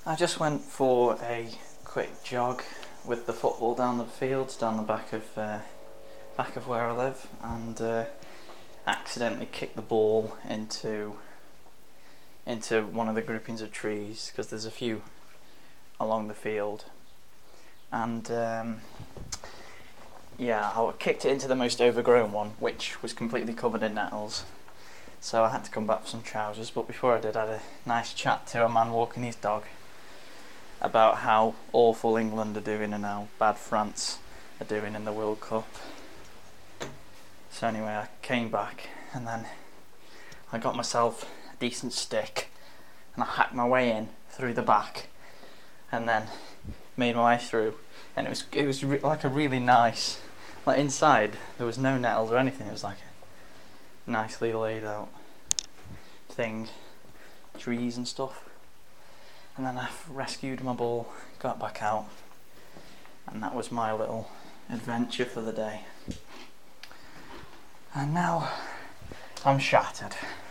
I just went for a quick jog with the football down the fields, down the back of where I live, and accidentally kicked the ball into one of the groupings of trees, because there's a few along the field, and I kicked it into the most overgrown one, which was completely covered in nettles. So I had to come back for some trousers, but before I did, I had a nice chat to a man walking his dog about how awful England are doing and how bad France are doing in the World Cup. So anyway, I came back and then I got myself a decent stick and I hacked my way in through the back and then made my way through, and it was like a really nice, like inside there was no nettles or anything. It was like a nicely laid out thing, trees and stuff. And then I rescued my ball, got back out, and that was my little adventure for the day. And now I'm shattered.